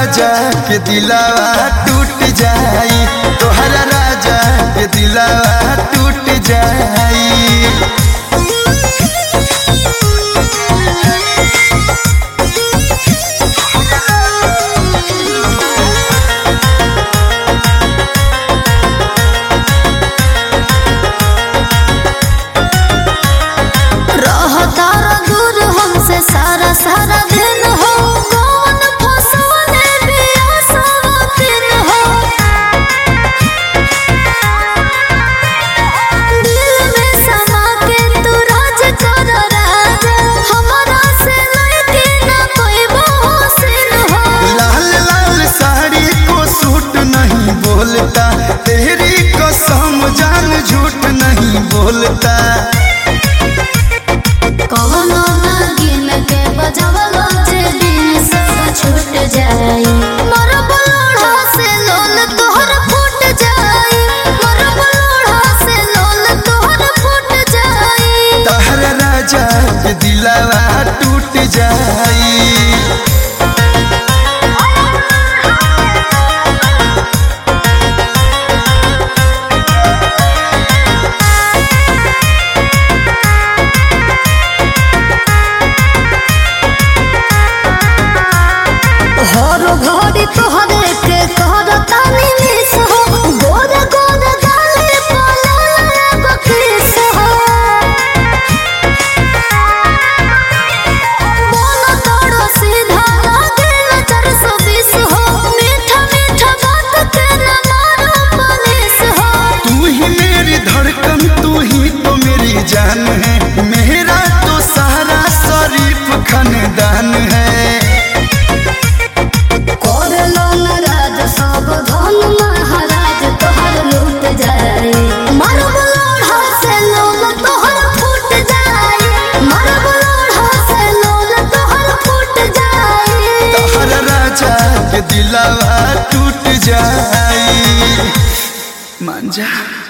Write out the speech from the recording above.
राजा के दिलावा टूट जाई, तोहरा राजा के दिलावा टूट जाई। सारा सारा दिन हो कौन फसवने बेआसवा दिन हो, दिल में समा के तू राज कर राजा, हमारा से लड़के ना कोई बहुसिन हो। लाल लाल साड़ी को सूट नहीं बोलता, तेरी कसम जान झूठ नहीं बोलता। कौनो नागिन के बजावलो जे दिन सब छूट जाई, मोर बलोढ़ा से लोल तोहर फूट जाई, मोर बलोढ़ा से लोल तोहर फूट जाई। तोहरा राजा के दिलावा टूट जाई। हर घड़ी तोहरे के कहता मिस हो, गोर गोर गाले पलाल एगो किस हो। बोलो तोड़ो सीधा लागे न 420 हो, मीठा मीठा बात के न मारो पुलिस हो। तू ही मेरी धड़कन, तू ही तो मेरी जान है, मेरा तो सारा शरीफ खानदान है। महाराज तोहर लूट जाए, मर बलोढ़ा से लोल तोहर फूट जाए, मर बलोढ़ा से लोल तोहर फूट जाए। तोहरा राजा के दिलावा टूट जाई। मान जा।